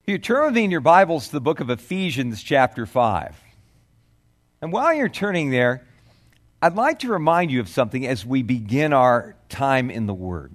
You turn with me in your Bibles to the book of Ephesians chapter 5. And while you're turning there, I'd like to remind you of something as we begin our time in the Word.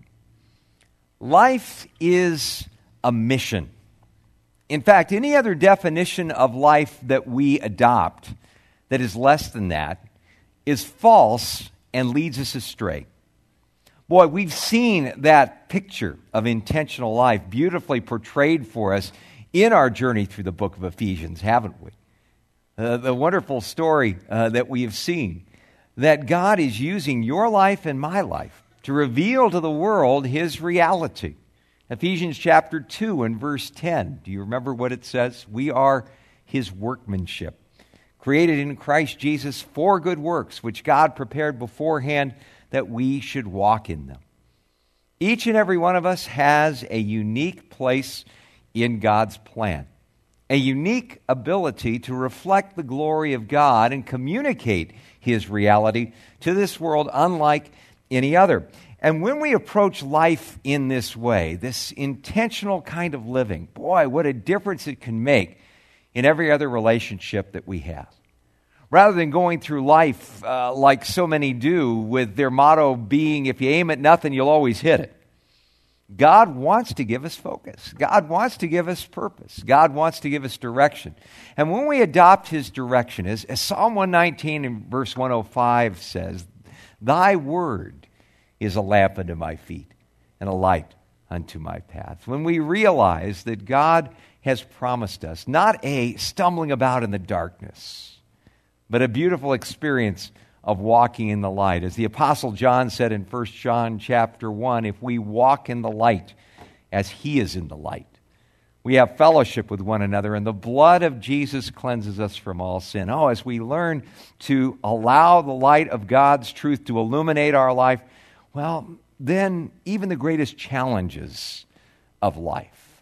Life is a mission. In fact, any other definition of life that we adopt that is less than that is false and leads us astray. Boy, we've seen that picture of intentional life beautifully portrayed for us in our journey through the book of Ephesians, haven't we? The wonderful story that we have seen, that God is using your life and my life to reveal to the world His reality. Ephesians chapter 2 and verse 10. Do you remember what it says? We are His workmanship, created in Christ Jesus for good works, which God prepared beforehand that we should walk in them. Each and every one of us has a unique place in God's plan, a unique ability to reflect the glory of God and communicate His reality to this world unlike any other. And when we approach life in this way, this intentional kind of living, boy, what a difference it can make in every other relationship that we have. Rather than going through life like so many do, with their motto being, if you aim at nothing, you'll always hit it. God wants to give us focus. God wants to give us purpose. God wants to give us direction. And when we adopt His direction, as Psalm 119 and verse 105 says, Thy word is a lamp unto my feet and a light unto my path. When we realize that God has promised us not a stumbling about in the darkness, but a beautiful experience of walking in the light. As the Apostle John said in 1 John chapter 1, if we walk in the light as He is in the light, we have fellowship with one another, and the blood of Jesus cleanses us from all sin. Oh, as we learn to allow the light of God's truth to illuminate our life, well, then even the greatest challenges of life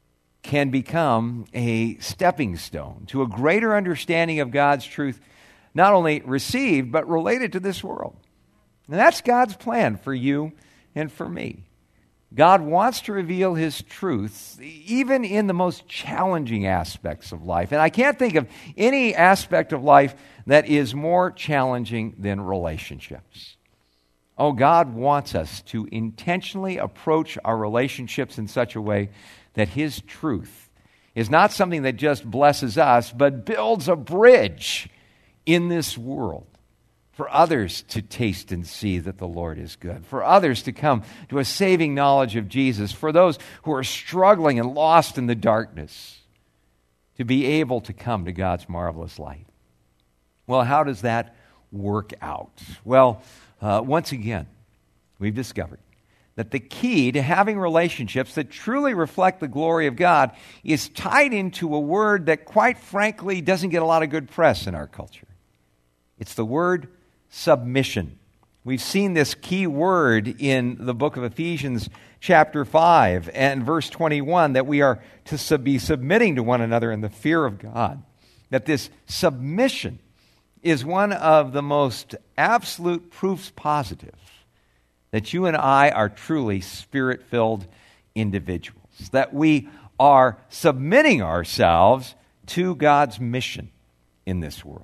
can become a stepping stone to a greater understanding of God's truth, not only received, but related to this world. And that's God's plan for you and for me. God wants to reveal His truth, even in the most challenging aspects of life. And I can't think of any aspect of life that is more challenging than relationships. Oh, God wants us to intentionally approach our relationships in such a way that His truth is not something that just blesses us, but builds a bridge in this world for others to taste and see that the Lord is good, for others to come to a saving knowledge of Jesus, for those who are struggling and lost in the darkness to be able to come to God's marvelous light. Well, how does that work out? Well, once again, we've discovered that the key to having relationships that truly reflect the glory of God is tied into a word that, quite frankly, doesn't get a lot of good press in our culture. It's the word submission. We've seen this key word in the book of Ephesians chapter 5 and verse 21, that we are to be submitting to one another in the fear of God. That this submission is one of the most absolute proofs positive that you and I are truly Spirit-filled individuals. That we are submitting ourselves to God's mission in this world.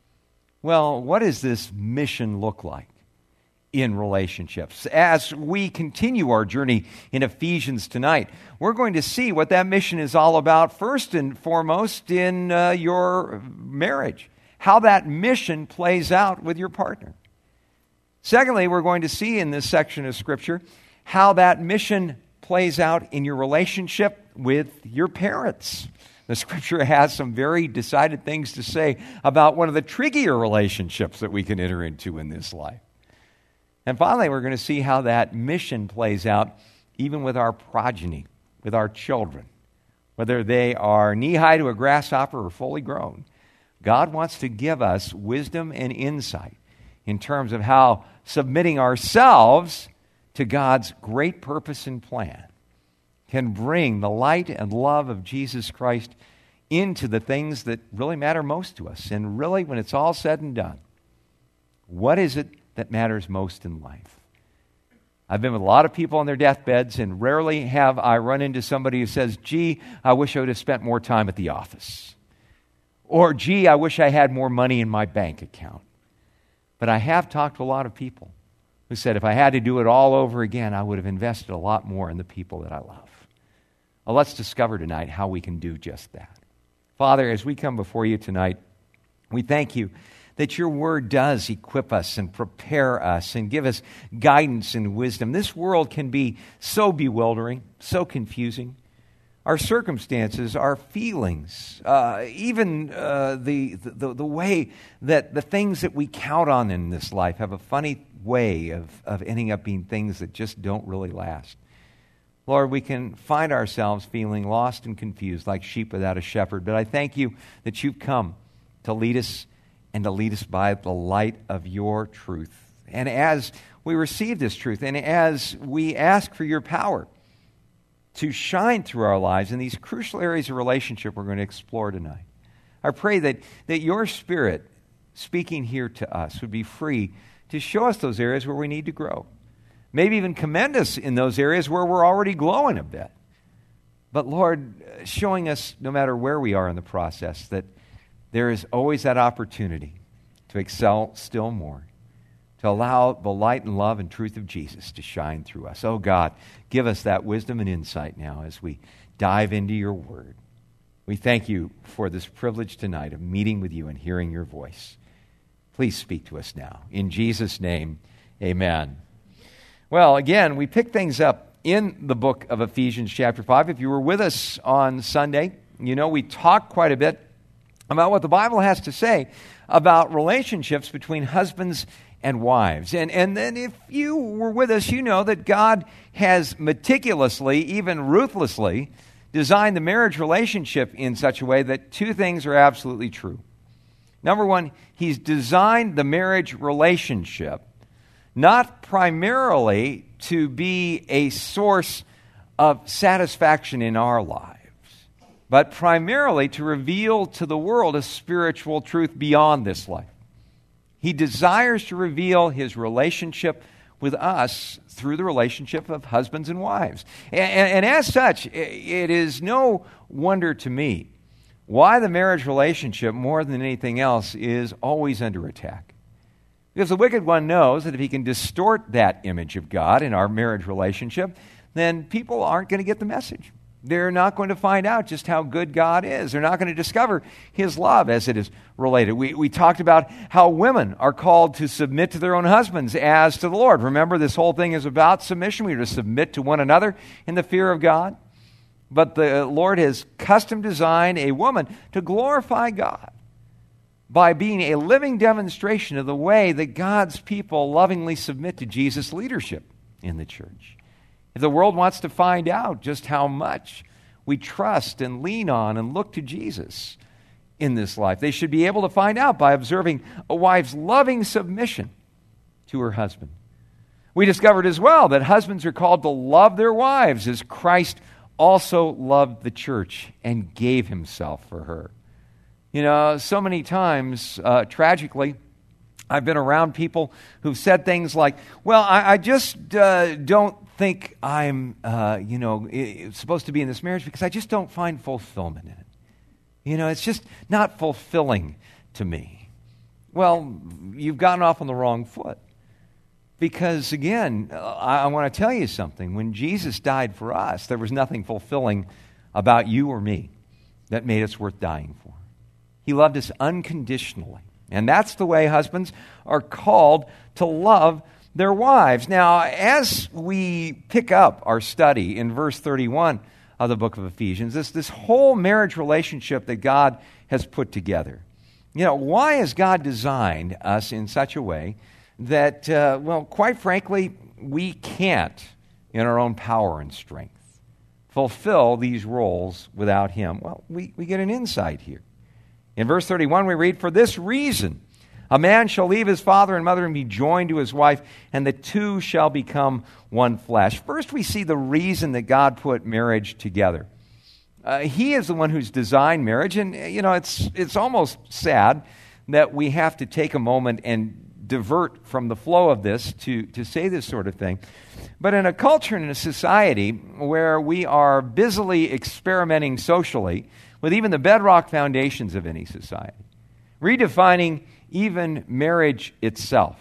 Well, what does this mission look like in relationships? As we continue our journey in Ephesians tonight, we're going to see what that mission is all about, first and foremost in your marriage, how that mission plays out with your partner. Secondly, we're going to see in this section of Scripture how that mission plays out in your relationship with your parents. The Scripture has some very decided things to say about one of the trickier relationships that we can enter into in this life. And finally, we're going to see how that mission plays out even with our progeny, with our children, whether they are knee-high to a grasshopper or fully grown. God wants to give us wisdom and insight in terms of how submitting ourselves to God's great purpose and plan can bring the light and love of Jesus Christ into the things that really matter most to us. And really, when it's all said and done, what is it that matters most in life? I've been with a lot of people on their deathbeds, and rarely have I run into somebody who says, gee, I wish I would have spent more time at the office. Or, gee, I wish I had more money in my bank account. But I have talked to a lot of people who said, if I had to do it all over again, I would have invested a lot more in the people that I love. Well, let's discover tonight how we can do just that. Father, as we come before you tonight, we thank you that your word does equip us and prepare us and give us guidance and wisdom. This world can be so bewildering, so confusing. Our circumstances, our feelings, even the way that the things that we count on in this life have a funny way of ending up being things that just don't really last. Lord, we can find ourselves feeling lost and confused like sheep without a shepherd, but I thank you that you've come to lead us and to lead us by the light of your truth. And as we receive this truth, and as we ask for your power to shine through our lives in these crucial areas of relationship we're going to explore tonight, I pray that your Spirit speaking here to us would be free to show us those areas where we need to grow. Maybe even commend us in those areas where we're already glowing a bit. But Lord, showing us, no matter where we are in the process, that there is always that opportunity to excel still more, to allow the light and love and truth of Jesus to shine through us. Oh God, give us that wisdom and insight now as we dive into your word. We thank you for this privilege tonight of meeting with you and hearing your voice. Please speak to us now. In Jesus' name, amen. Well, again, we pick things up in the book of Ephesians chapter 5. If you were with us on Sunday, you know we talked quite a bit about what the Bible has to say about relationships between husbands and wives. And then if you were with us, you know that God has meticulously, even ruthlessly, designed the marriage relationship in such a way that two things are absolutely true. Number one, He's designed the marriage relationship not primarily to be a source of satisfaction in our lives, but primarily to reveal to the world a spiritual truth beyond this life. He desires to reveal His relationship with us through the relationship of husbands and wives. And as such, it is no wonder to me why the marriage relationship, more than anything else, is always under attack. Because the wicked one knows that if he can distort that image of God in our marriage relationship, then people aren't going to get the message. They're not going to find out just how good God is. They're not going to discover His love as it is related. We talked about how women are called to submit to their own husbands as to the Lord. Remember, this whole thing is about submission. We are to submit to one another in the fear of God. But the Lord has custom designed a woman to glorify God by being a living demonstration of the way that God's people lovingly submit to Jesus' leadership in the church. If the world wants to find out just how much we trust and lean on and look to Jesus in this life, they should be able to find out by observing a wife's loving submission to her husband. We discovered as well that husbands are called to love their wives as Christ also loved the church and gave Himself for her. You know, so many times, tragically, I've been around people who've said things like, well, I just don't think I'm, supposed to be in this marriage because I just don't find fulfillment in it. You know, it's just not fulfilling to me. Well, you've gotten off on the wrong foot. Because, again, I want to tell you something. When Jesus died for us, there was nothing fulfilling about you or me that made us worth dying for. He loved us unconditionally. And that's the way husbands are called to love their wives. Now, as we pick up our study in verse 31 of the book of Ephesians, this whole marriage relationship that God has put together. You know, why has God designed us in such a way that, quite frankly, we can't, in our own power and strength, fulfill these roles without Him? Well, we get an insight here. In verse 31, we read, "For this reason, a man shall leave his father and mother and be joined to his wife, and the two shall become one flesh." First, we see the reason that God put marriage together. He is the one who's designed marriage, and, you know, it's almost sad that we have to take a moment and divert from the flow of this to say this sort of thing. But in a culture and in a society where we are busily experimenting socially with even the bedrock foundations of any society, redefining even marriage itself,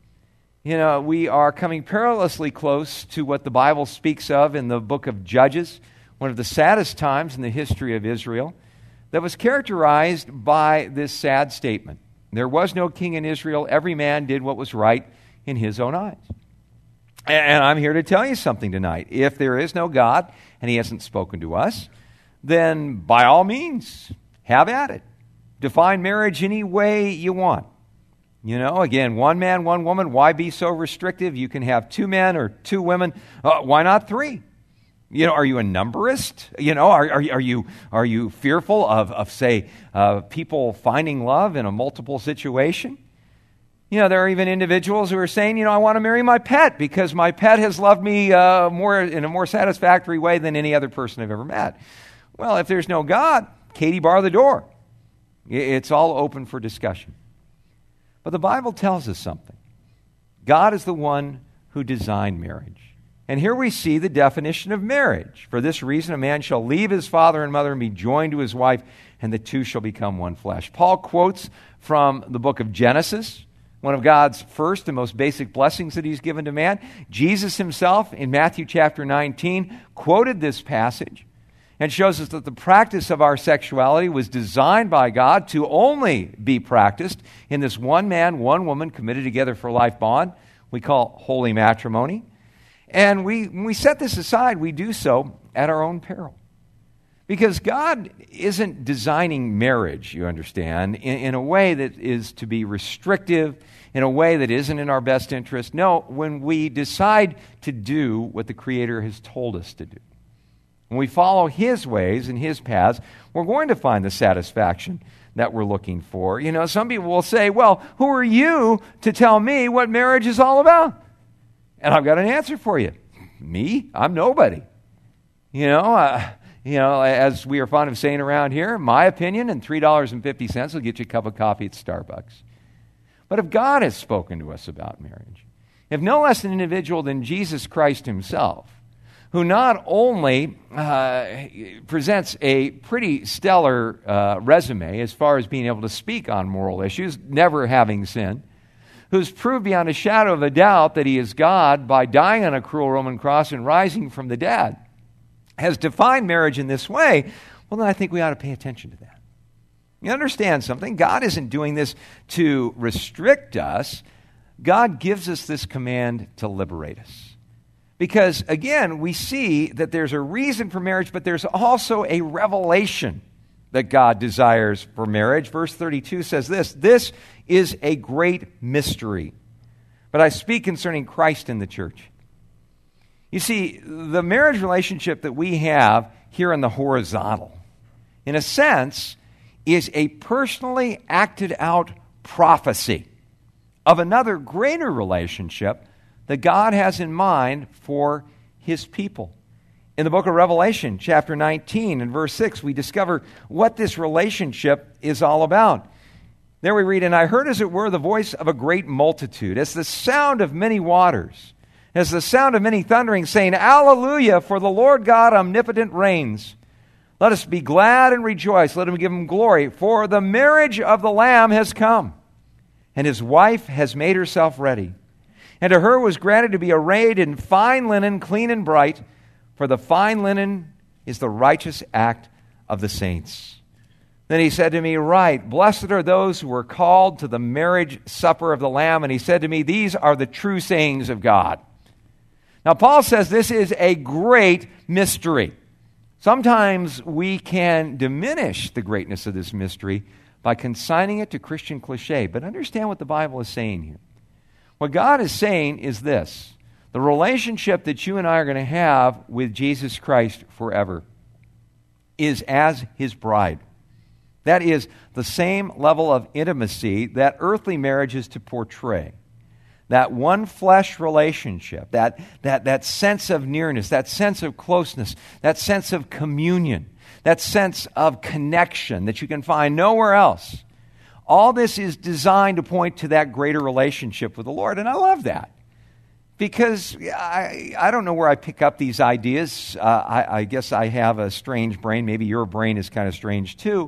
we are coming perilously close to what the Bible speaks of in the book of Judges, one of the saddest times in the history of Israel, that was characterized by this sad statement. There was no king in Israel. Every man did what was right in his own eyes. And I'm here to tell you something tonight. If there is no God and he hasn't spoken to us, then by all means, have at it. Define marriage any way you want. Again, one man, one woman. Why be so restrictive? You can have two men or two women. Why not three? Are you a numberist? Are you fearful of say, people finding love in a multiple situation? There are even individuals who are saying, I want to marry my pet because my pet has loved me in a more satisfactory way than any other person I've ever met. Well, if there's no God, Katie, bar the door. It's all open for discussion. But the Bible tells us something. God is the one who designed marriage. And here we see the definition of marriage. For this reason, a man shall leave his father and mother and be joined to his wife, and the two shall become one flesh. Paul quotes from the book of Genesis, one of God's first and most basic blessings that he's given to man. Jesus himself, in Matthew chapter 19, quoted this passage and shows us that the practice of our sexuality was designed by God to only be practiced in this one man, one woman committed together for a life bond we call holy matrimony. And when we set this aside, we do so at our own peril. Because God isn't designing marriage, you understand, in a way that is to be restrictive, in a way that isn't in our best interest. No, when we decide to do what the Creator has told us to do, when we follow His ways and His paths, we're going to find the satisfaction that we're looking for. Some people will say, well, who are you to tell me what marriage is all about? And I've got an answer for you. Me? I'm nobody. As we are fond of saying around here, my opinion and $3.50 will get you a cup of coffee at Starbucks. But if God has spoken to us about marriage, if no less an individual than Jesus Christ himself, who not only presents a pretty stellar resume as far as being able to speak on moral issues, never having sinned, who's proved beyond a shadow of a doubt that he is God by dying on a cruel Roman cross and rising from the dead, has defined marriage in this way, well, then I think we ought to pay attention to that. You understand something? God isn't doing this to restrict us. God gives us this command to liberate us. Because, again, we see that there's a reason for marriage, but there's also a revelation that God desires for marriage. Verse 32 says this is a great mystery, but I speak concerning Christ and the church. You see, the marriage relationship that we have here in the horizontal, in a sense, is a personally acted out prophecy of another greater relationship that God has in mind for His people. In the book of Revelation, chapter 19 and verse 6, we discover what this relationship is all about. There we read, and I heard as it were the voice of a great multitude, as the sound of many waters, as the sound of many thunderings, saying, Alleluia, for the Lord God omnipotent reigns. Let us be glad and rejoice. Let him give him glory. For the marriage of the Lamb has come, and his wife has made herself ready. And to her was granted to be arrayed in fine linen, clean and bright, for the fine linen is the righteous act of the saints. Then he said to me, Right, blessed are those who are called to the marriage supper of the Lamb. And he said to me, These are the true sayings of God. Now, Paul says this is a great mystery. Sometimes we can diminish the greatness of this mystery by consigning it to Christian cliche. But understand what the Bible is saying here. What God is saying is this: the relationship that you and I are going to have with Jesus Christ forever is as His bride. That is the same level of intimacy that earthly marriage is to portray. That one flesh relationship, that sense of nearness, that sense of closeness, that sense of communion, that sense of connection that you can find nowhere else. All this is designed to point to that greater relationship with the Lord, and I love that. Because I don't know where I pick up these ideas. I guess I have a strange brain. Maybe your brain is kind of strange too.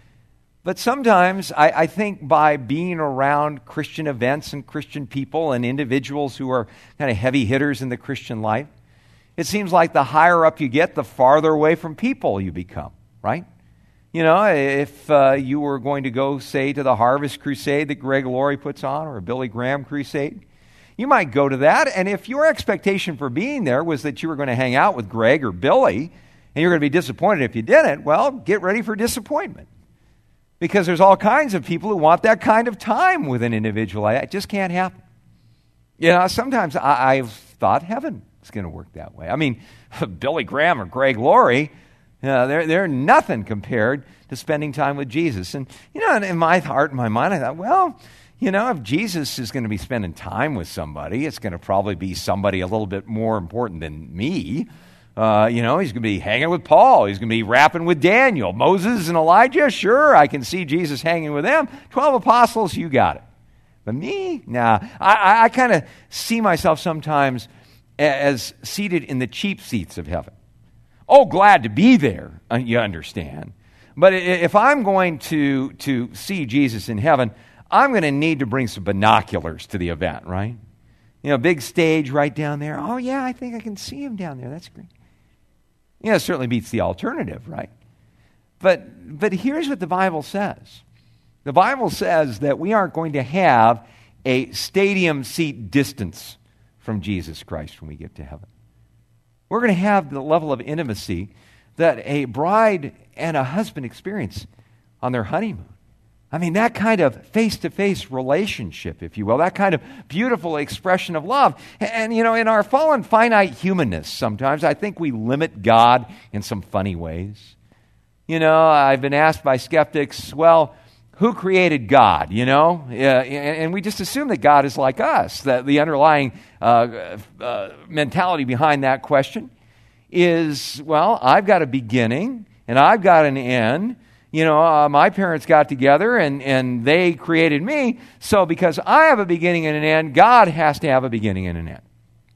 But sometimes I think by being around Christian events and Christian people and individuals who are kind of heavy hitters in the Christian life, it seems like the higher up you get, the farther away from people you become, right? You know, if you were going to go, say, to the Harvest Crusade that Greg Laurie puts on, or a Billy Graham crusade, you might go to that, and if your expectation for being there was that you were going to hang out with Greg or Billy, and you're going to be disappointed if you didn't, well, get ready for disappointment. Because there's all kinds of people who want that kind of time with an individual. It just can't happen. You know, sometimes I've thought heaven is going to work that way. I mean, Billy Graham or Greg Laurie, they're nothing compared to spending time with Jesus. And, you know, in my heart and my mind, I thought, well, you know, if Jesus is going to be spending time with somebody, it's going to probably be somebody a little bit more important than me. You know, he's going to be hanging with Paul. He's going to be rapping with Daniel. Moses and Elijah, sure, I can see Jesus hanging with them. 12 apostles, you got it. But me? Nah. I kind of see myself sometimes as seated in the cheap seats of heaven. Oh, glad to be there, you understand. But if I'm going to see Jesus in heaven, I'm going to need to bring some binoculars to the event, right? You know, big stage right down there. Oh, yeah, I think I can see him down there. That's great. You know, it certainly beats the alternative, right? But here's what the Bible says. The Bible says that we aren't going to have a stadium seat distance from Jesus Christ when we get to heaven. We're going to have the level of intimacy that a bride and a husband experience on their honeymoon. I mean, that kind of face-to-face relationship, if you will, that kind of beautiful expression of love. And, you know, in our fallen, finite humanness, sometimes I think we limit God in some funny ways. You know, I've been asked by skeptics, well, who created God, you know? And we just assume that God is like us, that the underlying mentality behind that question is, well, I've got a beginning and I've got an end. You know, my parents got together and they created me. So because I have a beginning and an end, God has to have a beginning and an end.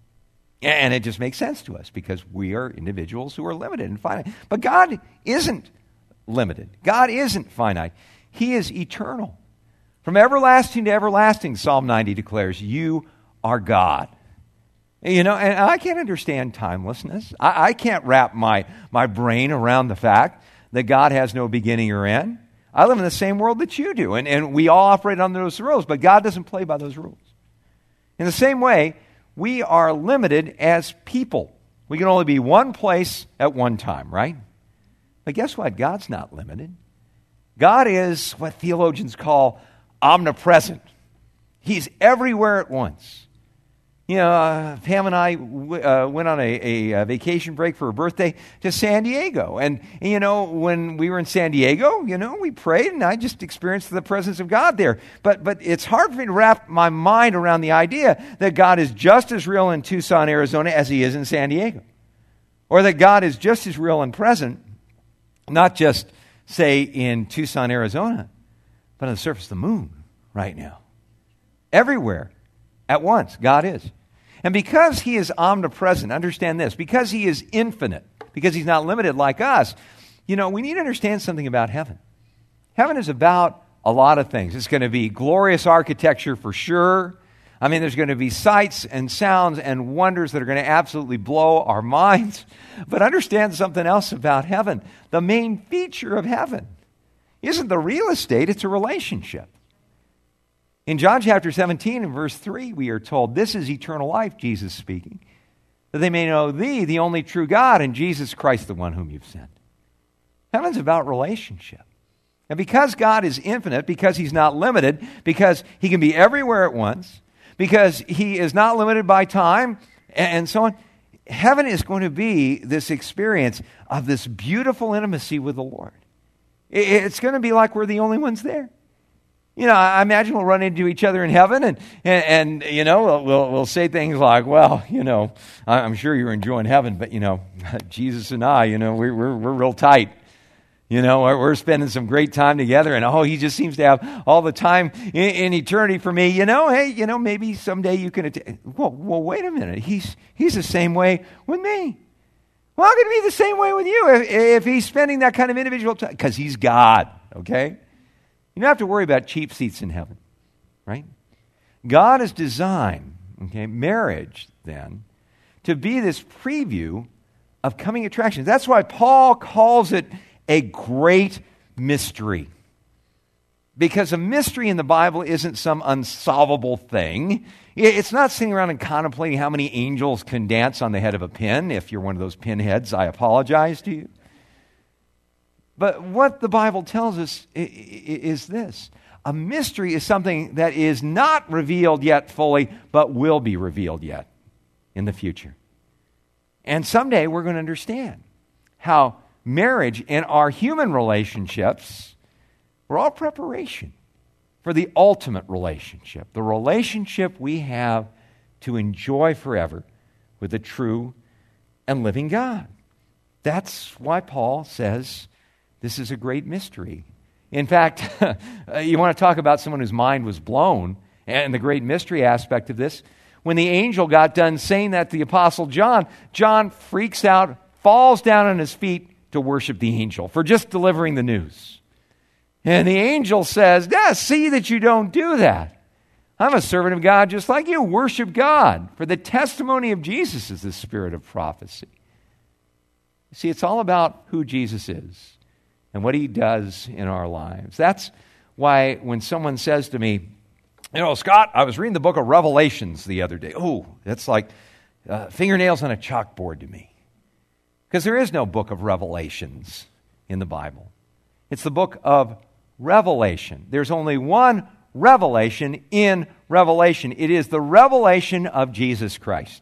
And it just makes sense to us because we are individuals who are limited and finite. But God isn't limited. God isn't finite. He is eternal. From everlasting to everlasting, Psalm 90 declares, you are God. You know, and I can't understand timelessness. I can't wrap my brain around the fact that God has no beginning or end. I live in the same world that you do, and we all operate under those rules, but God doesn't play by those rules. In the same way, we are limited as people. We can only be one place at one time, right? But guess what? God's not limited. God is what theologians call omnipresent. He's everywhere at once. You know, Pam and I went on a vacation break for her birthday to San Diego. And, you know, when we were in San Diego, you know, we prayed and I just experienced the presence of God there. But it's hard for me to wrap my mind around the idea that God is just as real in Tucson, Arizona as he is in San Diego. Or that God is just as real and present, not just, say, in Tucson, Arizona, but on the surface of the moon right now. Everywhere at once, God is. And because he is omnipresent, understand this, because he is infinite, because he's not limited like us, you know, we need to understand something about heaven. Heaven is about a lot of things. It's going to be glorious architecture for sure. I mean, there's going to be sights and sounds and wonders that are going to absolutely blow our minds. But understand something else about heaven. The main feature of heaven isn't the real estate, it's a relationship. In John chapter 17 and verse 3, we are told, this is eternal life, Jesus speaking, that they may know thee, the only true God, and Jesus Christ, the one whom you've sent. Heaven's about relationship. And because God is infinite, because he's not limited, because he can be everywhere at once, because he is not limited by time, and so on, heaven is going to be this experience of this beautiful intimacy with the Lord. It's going to be like we're the only ones there. You know, I imagine we'll run into each other in heaven and you know, we'll say things like, well, you know, I'm sure you're enjoying heaven, but, you know, Jesus and I, you know, we're real tight. You know, we're spending some great time together, and he just seems to have all the time in eternity for me. Hey, maybe someday you can well, wait a minute. He's the same way with me. Well, how can he be the same way with you if he's spending that kind of individual time? Because he's God, okay? You don't have to worry about cheap seats in heaven, right? God has designed, marriage, then, to be this preview of coming attractions. That's why Paul calls it a great mystery. Because a mystery in the Bible isn't some unsolvable thing. It's not sitting around and contemplating how many angels can dance on the head of a pin. If you're one of those pinheads, I apologize to you. But what the Bible tells us is this. A mystery is something that is not revealed yet fully, but will be revealed yet in the future. And someday we're going to understand how marriage and our human relationships were all preparation for the ultimate relationship, the relationship we have to enjoy forever with the true and living God. That's why Paul says this is a great mystery. In fact, you want to talk about someone whose mind was blown, and the great mystery aspect of this, when the angel got done saying that to the Apostle John, John freaks out, falls down on his feet to worship the angel for just delivering the news. And the angel says, see that you don't do that. I'm a servant of God just like you. Worship God. For the testimony of Jesus is the spirit of prophecy. See, it's all about who Jesus is and what he does in our lives. That's why when someone says to me, Scott, I was reading the book of Revelations the other day. Oh, that's like fingernails on a chalkboard to me. Because there is no book of Revelations in the Bible. It's the book of Revelation. There's only one revelation in Revelation. It is the revelation of Jesus Christ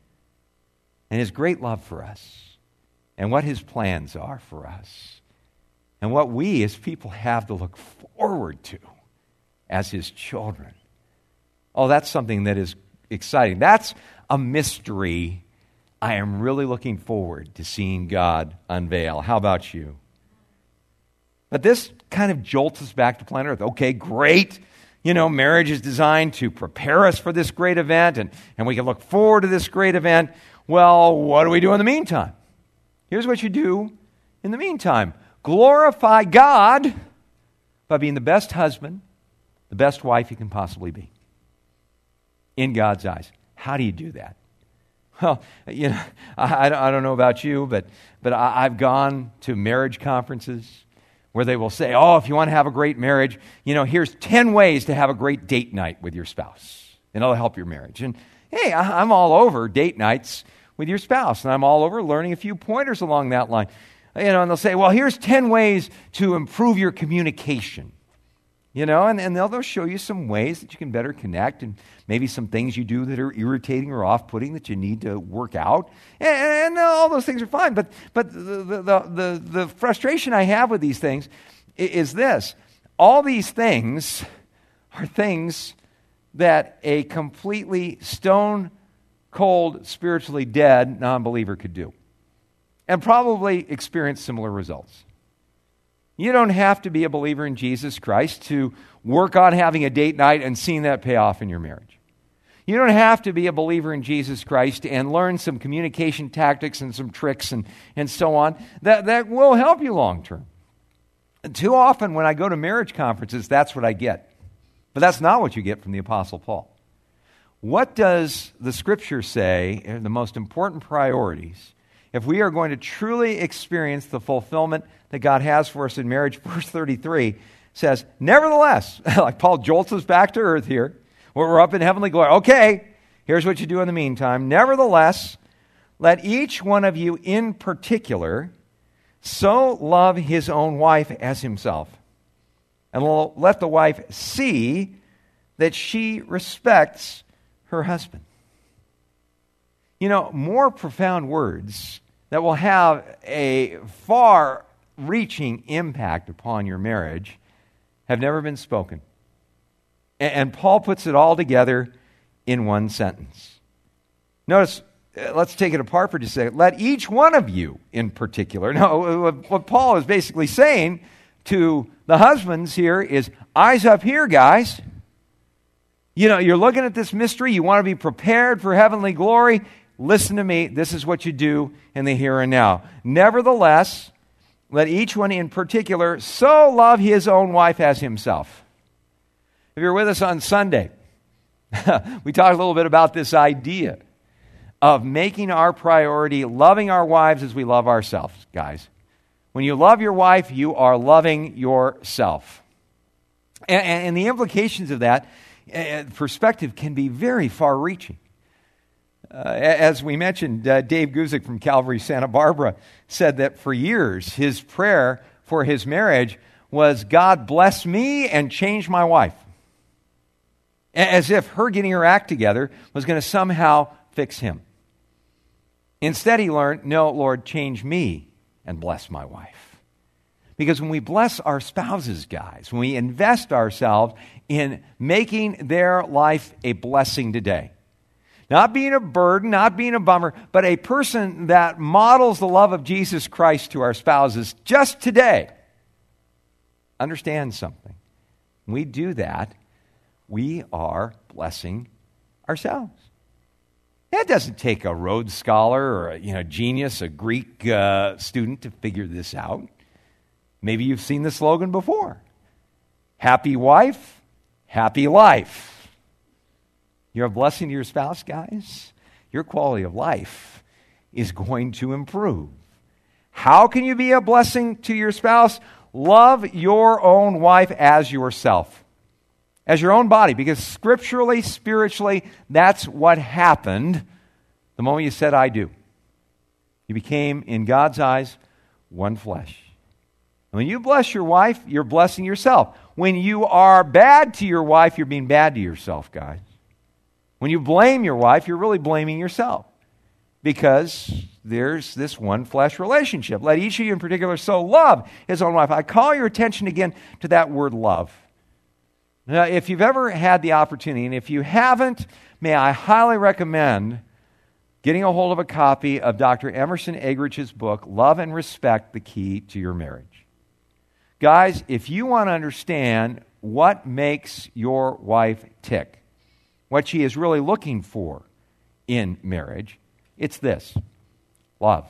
and his great love for us and what his plans are for us and what we as people have to look forward to as his children. Oh, that's something that is exciting. That's a mystery I am really looking forward to seeing God unveil. How about you? But this kind of jolts us back to planet Earth. Okay, great. Marriage is designed to prepare us for this great event, and we can look forward to this great event. Well, what do we do in the meantime? Here's what you do in the meantime. Glorify God by being the best husband, the best wife you can possibly be in God's eyes. How do you do that? Well, I don't know about you, but I've gone to marriage conferences where they will say, if you want to have a great marriage, here's 10 ways to have a great date night with your spouse, and it'll help your marriage. And hey, I'm all over date nights with your spouse, and I'm all over learning a few pointers along that line. And they'll say, here's 10 ways to improve your communication. And they'll show you some ways that you can better connect and maybe some things you do that are irritating or off-putting that you need to work out. And all those things are fine. But the frustration I have with these things is this. All these things are things that a completely stone-cold, spiritually dead non-believer could do and probably experience similar results. You don't have to be a believer in Jesus Christ to work on having a date night and seeing that pay off in your marriage. You don't have to be a believer in Jesus Christ and learn some communication tactics and some tricks and so on that will help you long term. Too often when I go to marriage conferences, that's what I get. But that's not what you get from the Apostle Paul. What does the Scripture say are the most important priorities if we are going to truly experience the fulfillment that God has for us in marriage? Verse 33 says, nevertheless, like Paul jolts us back to earth here, we're up in heavenly glory. Okay, here's what you do in the meantime. Nevertheless, let each one of you in particular so love his own wife as himself, and let the wife see that she respects her husband. More profound words that will have a far-reaching impact upon your marriage have never been spoken. And Paul puts it all together in one sentence. Notice let's take it apart for just a second. Let each one of you in particular. No, what Paul is basically saying to the husbands here is, eyes up here, guys. You know, you're looking at this mystery. You want to be prepared for heavenly glory. Listen to me. This is what you do in the here and now. Nevertheless, let each one in particular so love his own wife as himself. If you're with us on Sunday, we talked a little bit about this idea of making our priority loving our wives as we love ourselves, guys. When you love your wife, you are loving yourself. And the implications of that perspective can be very far-reaching. As we mentioned, Dave Guzik from Calvary Santa Barbara said that for years his prayer for his marriage was, God bless me and change my wife. As if her getting her act together was going to somehow fix him. Instead, he learned, no, Lord, change me and bless my wife. Because when we bless our spouses, guys, when we invest ourselves in making their life a blessing today, not being a burden, not being a bummer, but a person that models the love of Jesus Christ to our spouses just today, understand something. When we do that, we are blessing ourselves. It doesn't take a Rhodes Scholar or a genius, a Greek student to figure this out. Maybe you've seen the slogan before. Happy wife, happy life. You're a blessing to your spouse, guys. Your quality of life is going to improve. How can you be a blessing to your spouse? Love your own wife as yourself. As your own body, because scripturally, spiritually, that's what happened the moment you said, I do. You became, in God's eyes, one flesh. And when you bless your wife, you're blessing yourself. When you are bad to your wife, you're being bad to yourself, guys. When you blame your wife, you're really blaming yourself. Because there's this one flesh relationship. Let each of you in particular so love his own wife. I call your attention again to that word love. Now, if you've ever had the opportunity, and if you haven't, may I highly recommend getting a hold of a copy of Dr. Emerson Eggerich's book, Love and Respect, The Key to Your Marriage. Guys, if you want to understand what makes your wife tick, what she is really looking for in marriage, it's this: love.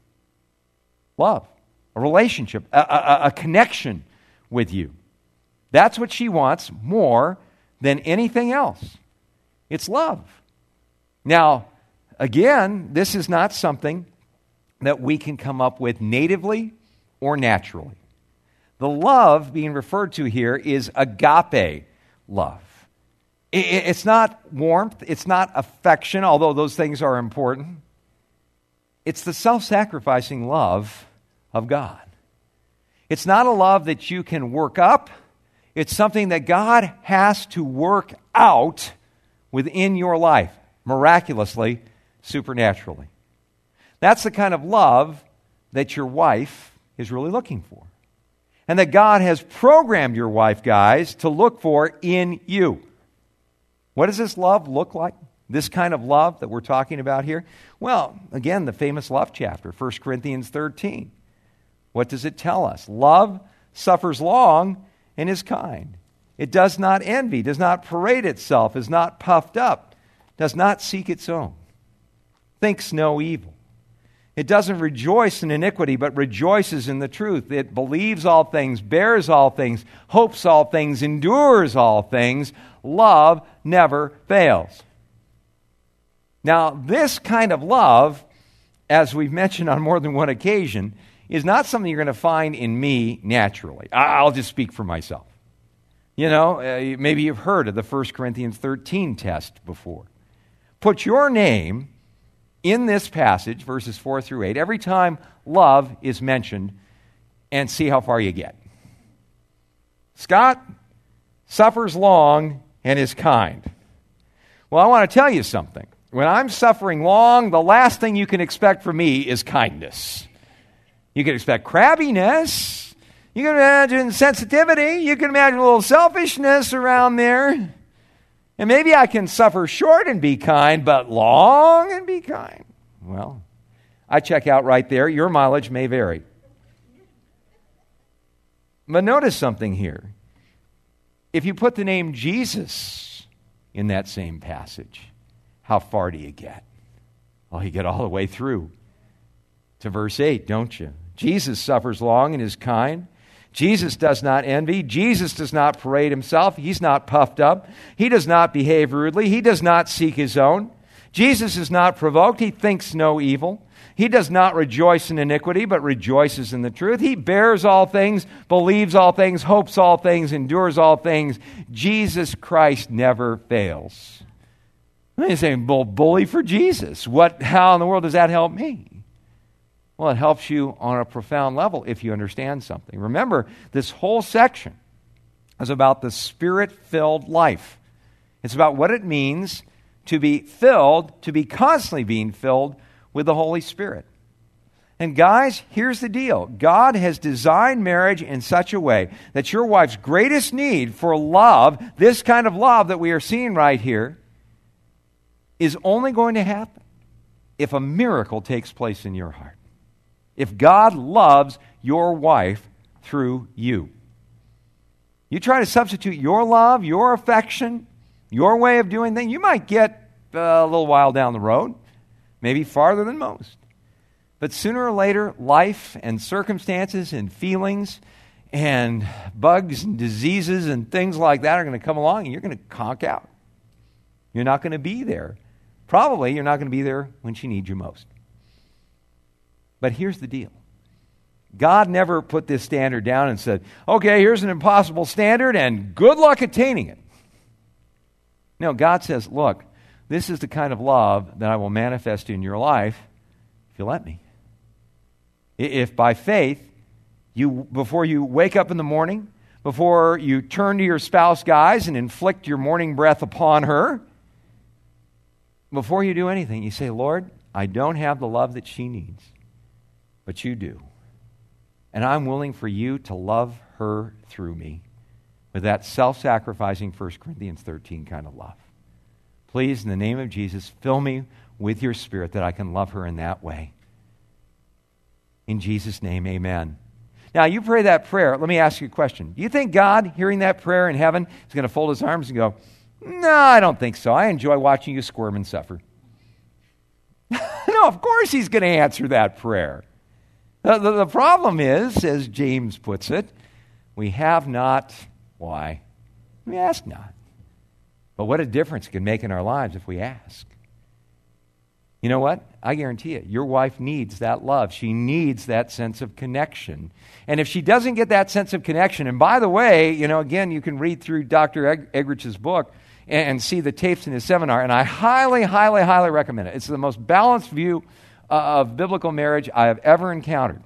Love. A relationship, a connection with you. That's what she wants more than anything else. It's love. Now, again, this is not something that we can come up with natively or naturally. The love being referred to here is agape love. It's not warmth, it's not affection, although those things are important. It's the self-sacrificing love of God. It's not a love that you can work up. It's something that God has to work out within your life, miraculously, supernaturally. That's the kind of love that your wife is really looking for. And that God has programmed your wife, guys, to look for in you. What does this love look like? This kind of love that we're talking about here? Well, again, the famous love chapter, 1 Corinthians 13. What does it tell us? Love suffers long and is kind. It does not envy, does not parade itself, is not puffed up, does not seek its own, thinks no evil. It doesn't rejoice in iniquity, but rejoices in the truth. It believes all things, bears all things, hopes all things, endures all things. Love never fails. Now, this kind of love, as we've mentioned on more than one occasion, is not something you're going to find in me naturally. I'll just speak for myself. You know, maybe you've heard of the 1 Corinthians 13 test before. Put your name in this passage, verses 4 through 8, every time love is mentioned, and see how far you get. Scott suffers long and is kind. Well, I want to tell you something. When I'm suffering long, the last thing you can expect from me is kindness. You can expect crabbiness. You can imagine sensitivity. You can imagine a little selfishness around there. And maybe I can suffer short and be kind, but long and be kind. Well, I check out right there. Your mileage may vary. But notice something here. If you put the name Jesus in that same passage, how far do you get? Well, you get all the way through to verse 8, don't you? Jesus suffers long and is kind. Jesus does not envy. Jesus does not parade himself. He's not puffed up. He does not behave rudely. He does not seek his own. Jesus is not provoked. He thinks no evil. He does not rejoice in iniquity, but rejoices in the truth. He bears all things, believes all things, hopes all things, endures all things. Jesus Christ never fails. You're saying, well, bully for Jesus. How in the world does that help me? Well, it helps you on a profound level if you understand something. Remember, this whole section is about the Spirit-filled life. It's about what it means to be filled, to be constantly being filled with the Holy Spirit. And guys, here's the deal. God has designed marriage in such a way that your wife's greatest need for love, this kind of love that we are seeing right here, is only going to happen if a miracle takes place in your heart. If God loves your wife through you. You try to substitute your love, your affection, your way of doing things, you might get a little while down the road, maybe farther than most. But sooner or later, life and circumstances and feelings and bugs and diseases and things like that are going to come along and you're going to conk out. You're not going to be there. Probably you're not going to be there when she needs you most. But here's the deal. God never put this standard down and said, okay, here's an impossible standard and good luck attaining it. No, God says, look, this is the kind of love that I will manifest in your life if you let me. If by faith, before you wake up in the morning, before you turn to your spouse, guys, and inflict your morning breath upon her, before you do anything, you say, Lord, I don't have the love that she needs, but you do. And I'm willing for you to love her through me with that self-sacrificing 1 Corinthians 13 kind of love. Please, in the name of Jesus, fill me with your Spirit that I can love her in that way. In Jesus' name, amen. Now, you pray that prayer. Let me ask you a question. Do you think God, hearing that prayer in heaven, is going to fold his arms and go, no, I don't think so. I enjoy watching you squirm and suffer. No, of course he's going to answer that prayer. The problem is, as James puts it, we have not, why? We ask not. But what a difference it can make in our lives if we ask. You know what? I guarantee it. Your wife needs that love. She needs that sense of connection. And if she doesn't get that sense of connection, and by the way, again, you can read through Dr. Eggerich's book and see the tapes in his seminar, and I highly, highly, highly recommend it. It's the most balanced view of biblical marriage I have ever encountered.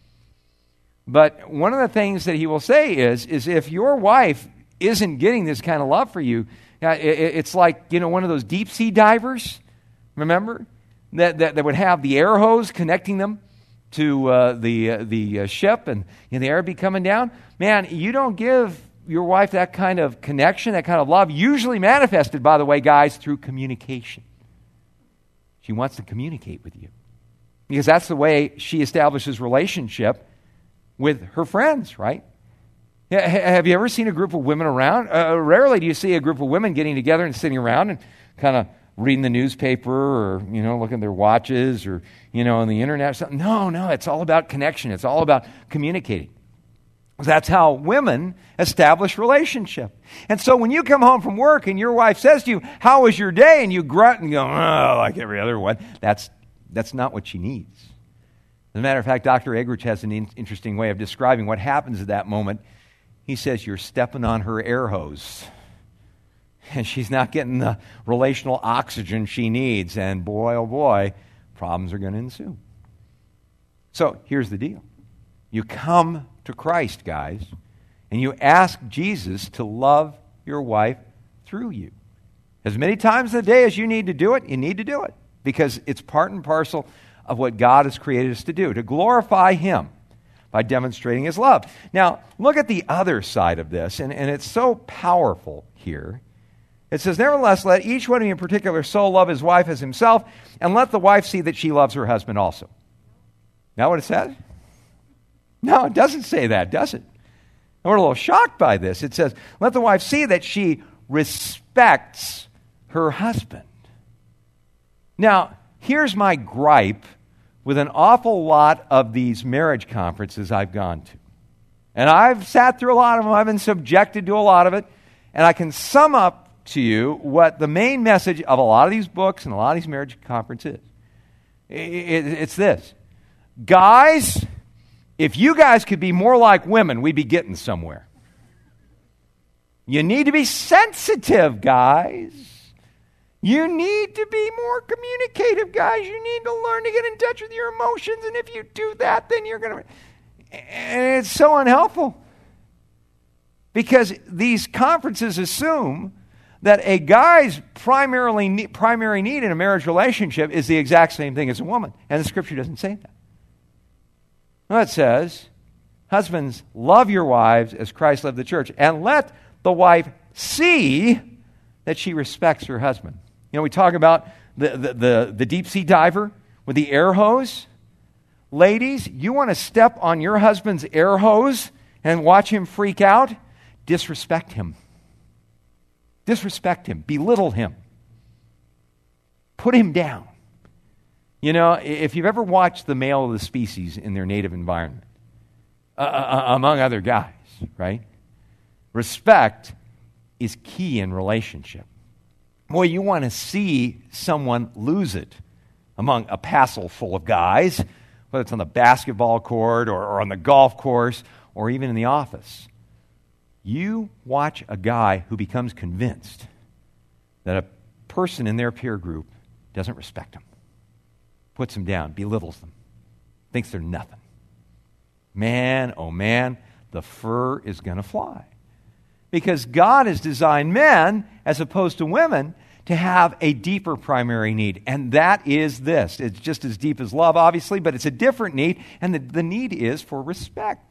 But one of the things that he will say is if your wife isn't getting this kind of love for you, it's like, one of those deep sea divers, remember? That would have the air hose connecting them to the ship and the air be coming down. Man, you don't give your wife that kind of connection, that kind of love, usually manifested, by the way, guys, through communication. She wants to communicate with you because that's the way she establishes relationship with her friends, right? Have you ever seen a group of women around? Rarely do you see a group of women getting together and sitting around and kind of reading the newspaper or, looking at their watches or, on the internet or something. No, it's all about connection. It's all about communicating. That's how women establish relationship. And so when you come home from work and your wife says to you, how was your day? And you grunt and go, like every other one. That's not what she needs. As a matter of fact, Dr. Eggerich has an interesting way of describing what happens at that moment. He says you're stepping on her air hose. And she's not getting the relational oxygen she needs. And boy, oh boy, problems are going to ensue. So here's the deal. You come to Christ, guys, and you ask Jesus to love your wife through you. As many times a day as you need to do it, you need to do it. Because it's part and parcel of what God has created us to do, to glorify Him by demonstrating His love. Now, look at the other side of this, and it's so powerful here. It says, nevertheless, let each one of you in particular so love his wife as himself, and let the wife see that she loves her husband also. Now what it says? No, it doesn't say that, does it? And we're a little shocked by this. It says, let the wife see that she respects her husband. Now, here's my gripe with an awful lot of these marriage conferences I've gone to. And I've sat through a lot of them. I've been subjected to a lot of it. And I can sum up to you what the main message of a lot of these books and a lot of these marriage conferences is. It's this. Guys, if you guys could be more like women, we'd be getting somewhere. You need to be sensitive, guys. You need to be more communicative, guys. You need to learn to get in touch with your emotions. And if you do that, then you're going to... And it's so unhelpful. Because these conferences assume that a guy's primary need in a marriage relationship is the exact same thing as a woman. And the Scripture doesn't say that. No, it says, husbands, love your wives as Christ loved the church, and let the wife see that she respects her husband. You know, we talk about the deep-sea diver with the air hose. Ladies, you want to step on your husband's air hose and watch him freak out? Disrespect him. Disrespect him. Belittle him. Put him down. You know, if you've ever watched the male of the species in their native environment, among other guys, right? Respect is key in relationship. Boy, you want to see someone lose it among a passel full of guys, whether it's on the basketball court or on the golf course or even in the office. You watch a guy who becomes convinced that a person in their peer group doesn't respect him, puts him down, belittles them, thinks they're nothing. Man, oh man, the fur is going to fly. Because God has designed men, as opposed to women, to have a deeper primary need. And that is this. It's just as deep as love, obviously, but it's a different need, and the need is for respect.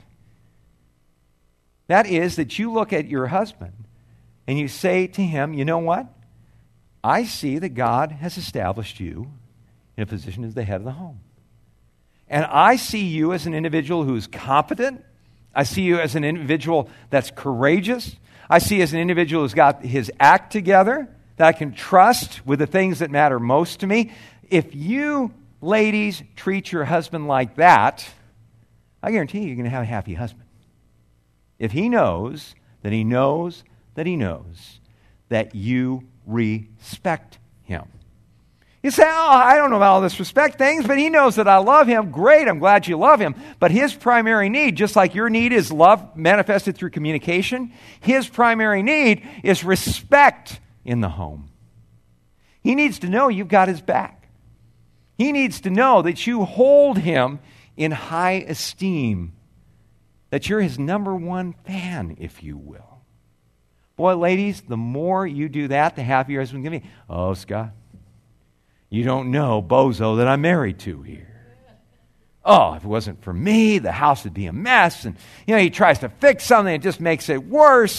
That is that you look at your husband and you say to him, you know what? I see that God has established you in a position as the head of the home. And I see you as an individual who's competent. I see you as an individual that's courageous. I see you as an individual who's got his act together, that I can trust with the things that matter most to me. If you, ladies, treat your husband like that, I guarantee you're going to have a happy husband. If he knows that he knows that he knows that you respect him. You say, oh, I don't know about all this respect things, but he knows that I love him. Great, I'm glad you love him. But his primary need, just like your need is love manifested through communication, his primary need is respect in the home. He needs to know you've got his back. He needs to know that you hold him in high esteem, that you're his number one fan, if you will. Boy, ladies, the more you do that, the happier your husband's going to be. Oh, Scott, you don't know bozo that I'm married to here. Oh, if it wasn't for me, the house would be a mess. And, he tries to fix something, it just makes it worse.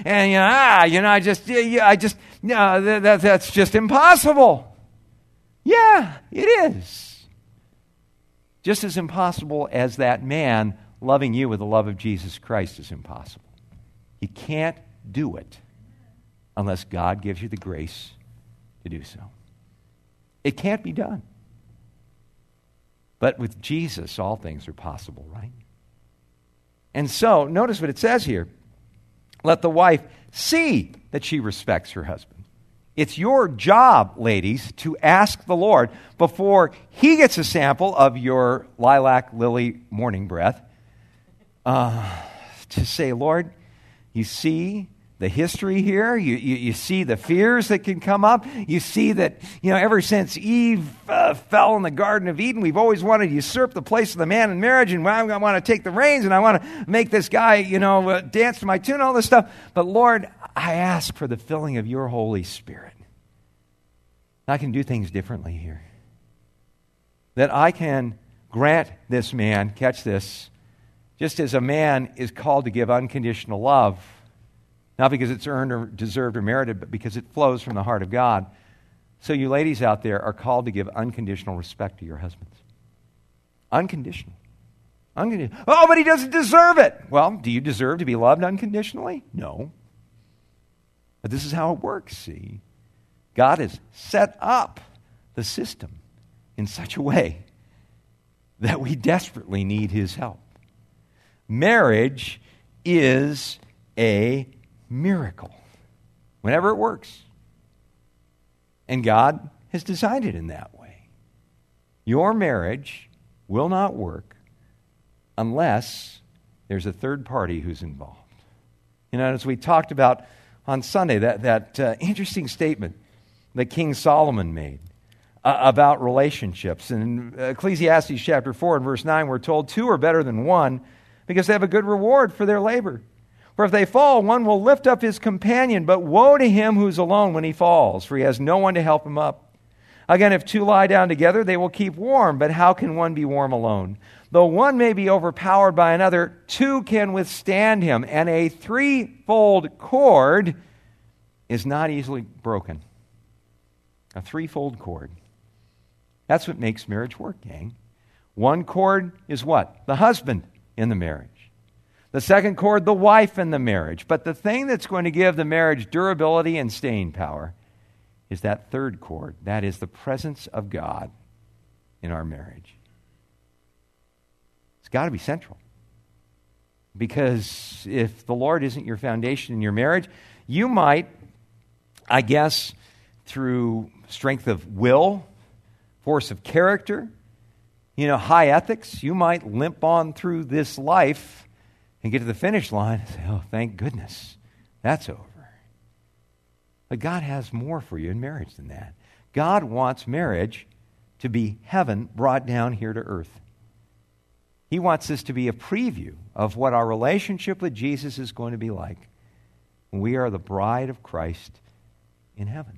That's just impossible. Yeah, it is. Just as impossible as that man loving you with the love of Jesus Christ is impossible. You can't do it unless God gives you the grace to do so. It can't be done. But with Jesus, all things are possible, right? And so, notice what it says here. Let the wife see that she respects her husband. It's your job, ladies, to ask the Lord before he gets a sample of your lilac lily morning breath, to say, Lord, you see the history here. You see the fears that can come up. You see that, ever since Eve fell in the Garden of Eden, we've always wanted to usurp the place of the man in marriage, and I want to take the reins, and I want to make this guy, dance to my tune, all this stuff. But Lord, I ask for the filling of your Holy Spirit. I can do things differently here. That I can grant this man, catch this, just as a man is called to give unconditional love, not because it's earned or deserved or merited, but because it flows from the heart of God. So you ladies out there are called to give unconditional respect to your husbands. Unconditional. Unconditional. Oh, but he doesn't deserve it. Well, do you deserve to be loved unconditionally? No. But this is how it works, see. God has set up the system in such a way that we desperately need his help. Marriage is a miracle whenever it works. And God has designed it in that way. Your marriage will not work unless there's a third party who's involved. You know, as we talked about on Sunday, that interesting statement that King Solomon made about relationships. In Ecclesiastes chapter 4 and verse 9, we're told, two are better than one because they have a good reward for their labor. For if they fall, one will lift up his companion, but woe to him who's alone when he falls, for he has no one to help him up. Again, if two lie down together, they will keep warm, but how can one be warm alone? Though one may be overpowered by another, two can withstand him, and a threefold cord is not easily broken. A threefold cord. That's what makes marriage work, gang. One cord is what? The husband in the marriage. The second cord, the wife in the marriage. But the thing that's going to give the marriage durability and staying power is that third cord. That is the presence of God in our marriage. It's got to be central. Because if the Lord isn't your foundation in your marriage, you might, I guess, through strength of will, force of character, high ethics, you might limp on through this life and get to the finish line and say, oh, thank goodness, that's over. But God has more for you in marriage than that. God wants marriage to be heaven brought down here to earth. He wants this to be a preview of what our relationship with Jesus is going to be like when we are the bride of Christ in heaven.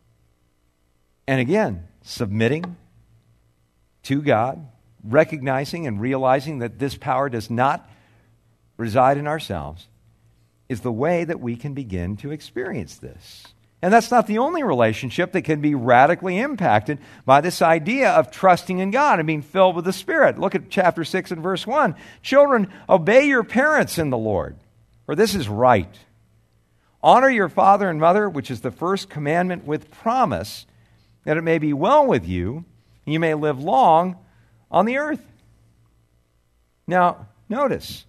And again, submitting to God, recognizing and realizing that this power does not reside in ourselves, is the way that we can begin to experience this. And that's not the only relationship that can be radically impacted by this idea of trusting in God and being filled with the Spirit. Look at chapter 6 and verse 1. Children, obey your parents in the Lord, for this is right. Honor your father and mother, which is the first commandment with promise, that it may be well with you, and you may live long on the earth. Now, notice,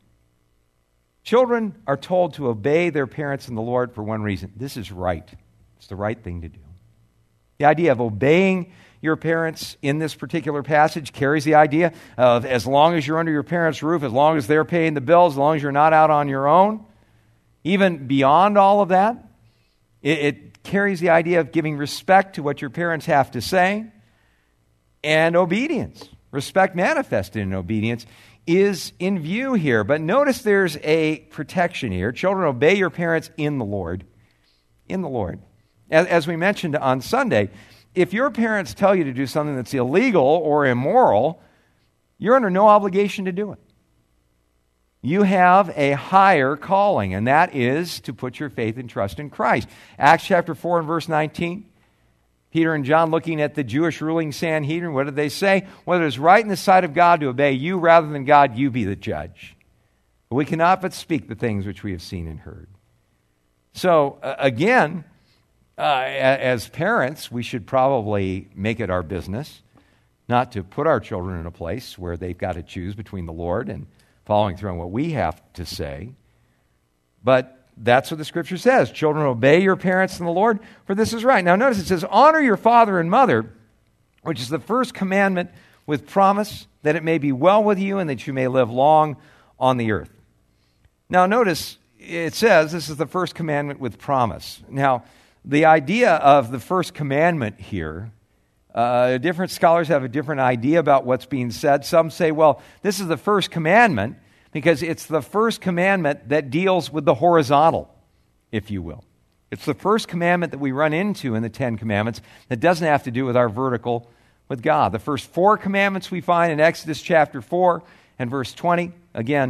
children are told to obey their parents in the Lord for one reason. This is right. It's the right thing to do. The idea of obeying your parents in this particular passage carries the idea of as long as you're under your parents' roof, as long as they're paying the bills, as long as you're not out on your own, even beyond all of that, it carries the idea of giving respect to what your parents have to say and obedience. Respect manifested in obedience is in view here. But notice there's a protection here. Children, obey your parents in the Lord. In the Lord. As we mentioned on Sunday, if your parents tell you to do something that's illegal or immoral, you're under no obligation to do it. You have a higher calling, and that is to put your faith and trust in Christ. Acts chapter 4 and verse 19, Peter and John looking at the Jewish ruling Sanhedrin, what did they say? Whether it's right in the sight of God to obey you rather than God, you be the judge. But we cannot but speak the things which we have seen and heard. So, again, as parents, we should probably make it our business not to put our children in a place where they've got to choose between the Lord and following through on what we have to say. But that's what the Scripture says. Children, obey your parents in the Lord, for this is right. Now notice it says, honor your father and mother, which is the first commandment with promise that it may be well with you and that you may live long on the earth. Now notice it says this is the first commandment with promise. Now the idea of the first commandment here, different scholars have a different idea about what's being said. Some say, well, this is the first commandment because it's the first commandment that deals with the horizontal, if you will. It's the first commandment that we run into in the Ten Commandments that doesn't have to do with our vertical with God. The first four commandments we find in Exodus chapter 4 and verse 20, again,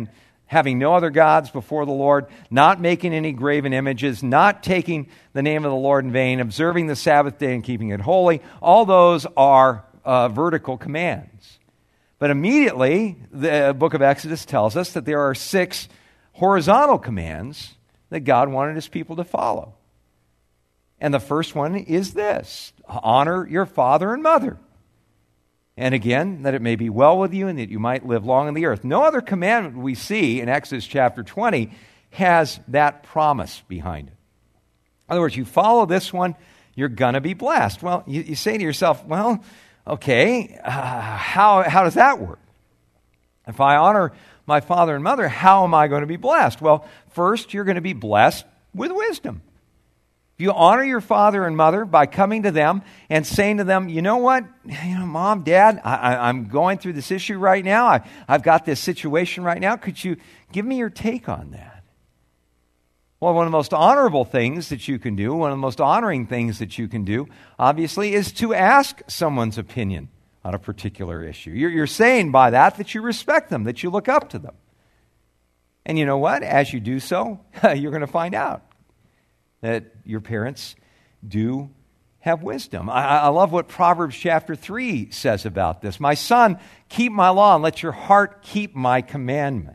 having no other gods before the Lord, not making any graven images, not taking the name of the Lord in vain, observing the Sabbath day and keeping it holy. All those are vertical commands. But immediately, the book of Exodus tells us that there are 6 horizontal commands that God wanted his people to follow. And the first one is this: honor your father and mother. And again, that it may be well with you and that you might live long on the earth. No other commandment we see in Exodus chapter 20 has that promise behind it. In other words, you follow this one, you're going to be blessed. Well, you say to yourself, well, okay, how does that work? If I honor my father and mother, how am I going to be blessed? Well, first, you're going to be blessed with wisdom. If you honor your father and mother by coming to them and saying to them, you know what, Mom, Dad, I'm going through this issue right now. I've got this situation right now. Could you give me your take on that? Well, one of the most honorable things that you can do, one of the most honoring things that you can do, obviously, is to ask someone's opinion on a particular issue. You're saying by that you respect them, that you look up to them. And you know what? As you do so, you're going to find out that your parents do have wisdom. I love what Proverbs chapter 3 says about this. My son, keep my law and let your heart keep my commandment.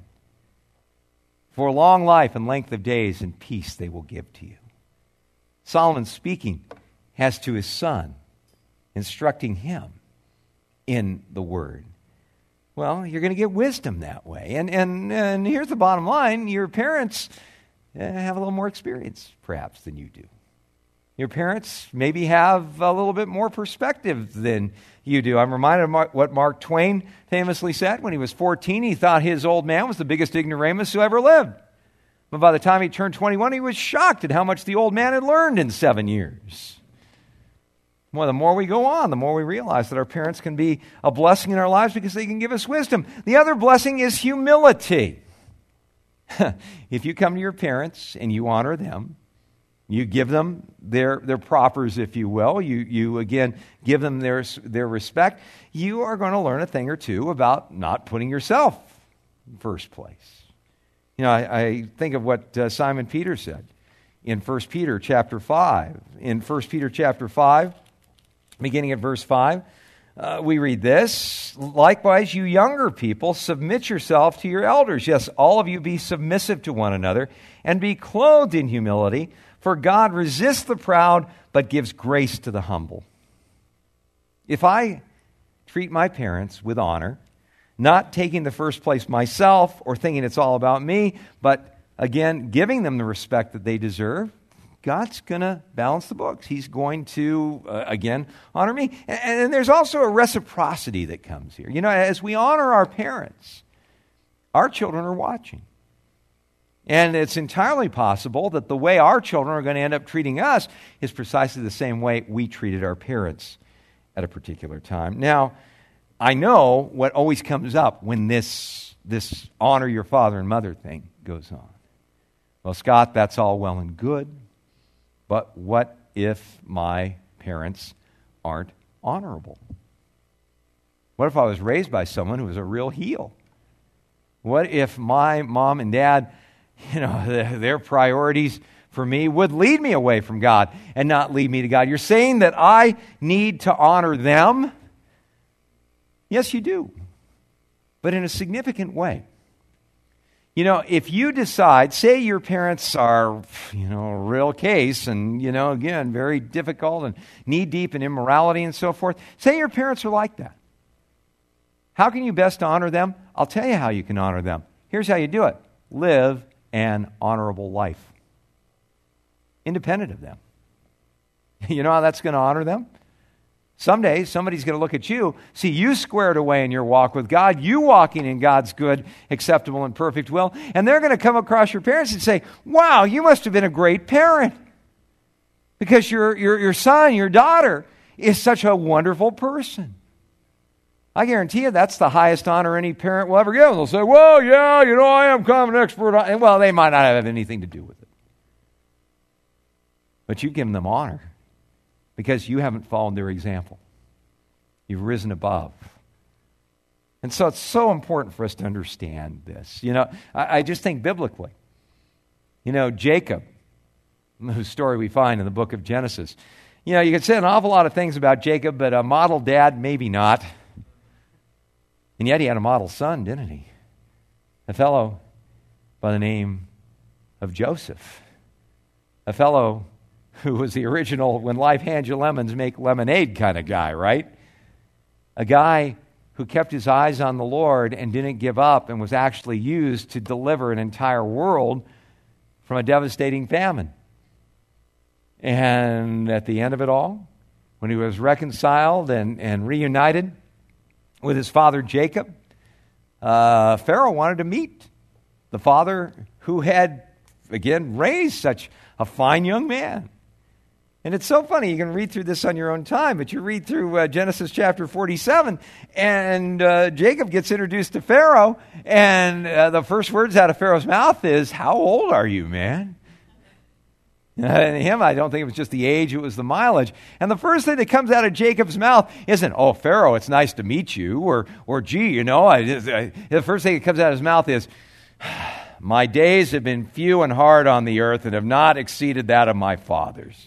For long life and length of days and peace they will give to you. Solomon speaking as to his son, instructing him in the word. Well, you're going to get wisdom that way. And here's the bottom line. Your parents have a little more experience, perhaps, than you do. Your parents maybe have a little bit more perspective than you do. I'm reminded of what Mark Twain famously said. When he was 14, he thought his old man was the biggest ignoramus who ever lived. But by the time he turned 21, he was shocked at how much the old man had learned in 7 years. Well, the more we go on, the more we realize that our parents can be a blessing in our lives because they can give us wisdom. The other blessing is humility. If you come to your parents and you honor them, you give them their propers, if you will. You again give them their respect. You are going to learn a thing or two about not putting yourself in first place. I think of what Simon Peter said in 1 Peter chapter 5. In 1 Peter chapter 5, beginning at verse 5, we read this: likewise, you younger people, submit yourself to your elders. Yes, all of you be submissive to one another and be clothed in humility. For God resists the proud, but gives grace to the humble. If I treat my parents with honor, not taking the first place myself or thinking it's all about me, but again, giving them the respect that they deserve, God's going to balance the books. He's going to, again, honor me. And there's also a reciprocity that comes here. As we honor our parents, our children are watching. And it's entirely possible that the way our children are going to end up treating us is precisely the same way we treated our parents at a particular time. Now, I know what always comes up when this honor your father and mother thing goes on. Well, Scott, that's all well and good, but what if my parents aren't honorable? What if I was raised by someone who was a real heel? What if my mom and dad, their priorities for me would lead me away from God and not lead me to God? You're saying that I need to honor them? Yes, you do, but in a significant way. If you decide, say your parents are, a real case and, again, very difficult and knee-deep in immorality and so forth. Say your parents are like that. How can you best honor them? I'll tell you how you can honor them. Here's how you do it. Live an honorable life, independent of them. You know how that's going to honor them? Someday, somebody's going to look at you, see you squared away in your walk with God, you walking in God's good, acceptable, and perfect will, and they're going to come across your parents and say, wow, you must have been a great parent because your son, your daughter is such a wonderful person. I guarantee you that's the highest honor any parent will ever give. They'll say, well, yeah, I am kind of an expert on... Well, they might not have anything to do with it. But you give them honor because you haven't followed their example. You've risen above. And so it's so important for us to understand this. I just think biblically. Jacob, whose story we find in the book of Genesis. You can say an awful lot of things about Jacob, but a model dad, maybe not. And yet he had a model son, didn't he? A fellow by the name of Joseph. A fellow who was the original when life hands you lemons, make lemonade kind of guy, right? A guy who kept his eyes on the Lord and didn't give up and was actually used to deliver an entire world from a devastating famine. And at the end of it all, when he was reconciled and reunited with his father Jacob, Pharaoh wanted to meet the father who had, again, raised such a fine young man. And it's so funny, you can read through this on your own time, but you read through Genesis chapter 47, and Jacob gets introduced to Pharaoh, and the first words out of Pharaoh's mouth is, "How old are you, man?" And him, I don't think it was just the age, it was the mileage. And the first thing that comes out of Jacob's mouth isn't, "Oh, Pharaoh, it's nice to meet you," or "Gee, the first thing that comes out of his mouth is, "My days have been few and hard on the earth and have not exceeded that of my fathers."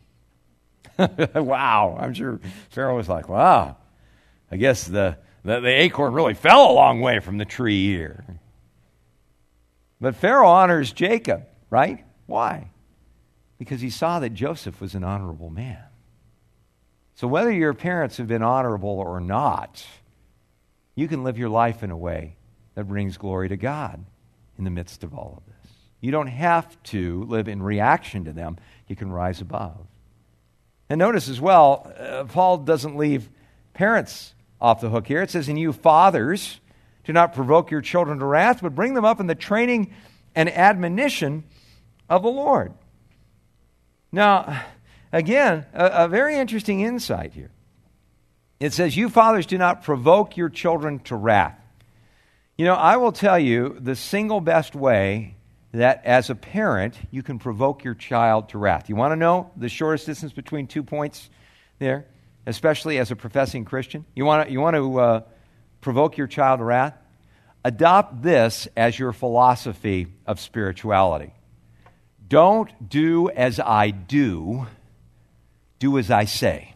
Wow, I'm sure Pharaoh was like, wow, I guess the acorn really fell a long way from the tree here. But Pharaoh honors Jacob, right? Why? Because he saw that Joseph was an honorable man. So whether your parents have been honorable or not, you can live your life in a way that brings glory to God in the midst of all of this. You don't have to live in reaction to them. You can rise above. And notice as well, Paul doesn't leave parents off the hook here. It says, "And you fathers, do not provoke your children to wrath, but bring them up in the training and admonition of the Lord." Now, again, a very interesting insight here. It says, "You fathers, do not provoke your children to wrath." I will tell you the single best way that as a parent you can provoke your child to wrath. You want to know the shortest distance between 2 points there, especially as a professing Christian? You want to provoke your child to wrath? Adopt this as your philosophy of spirituality. Don't do as I do, do as I say.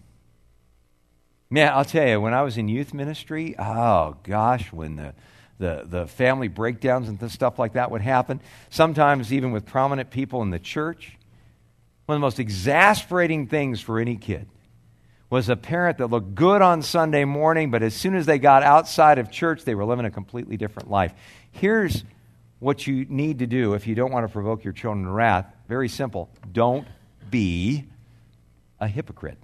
Man, I'll tell you, when I was in youth ministry, oh gosh, when the family breakdowns and stuff like that would happen, sometimes even with prominent people in the church, one of the most exasperating things for any kid was a parent that looked good on Sunday morning, but as soon as they got outside of church, they were living a completely different life. Here's what you need to do if you don't want to provoke your children to wrath. Very simple. Don't be a hypocrite.